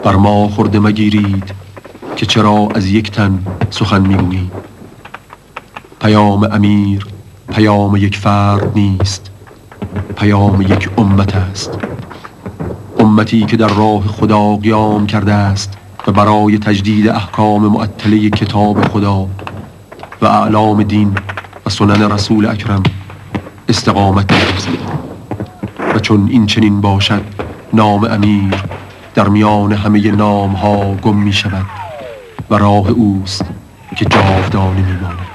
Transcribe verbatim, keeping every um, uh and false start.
بر ما خورده مگیرید که چرا از یک تن سخن میگوییم. پیام امیر پیام یک فرد نیست، پیام یک امت است. امتی که در راه خدا قیام کرده است و برای تجدید احکام معطله کتاب خدا و اعلام دین و سنن رسول اکرم استقامت می‌ورزد. و چون این چنین باشد، نام امیر در میان همه نام‌ها گم می‌شود و راه اوست که جاودانه می‌ماند.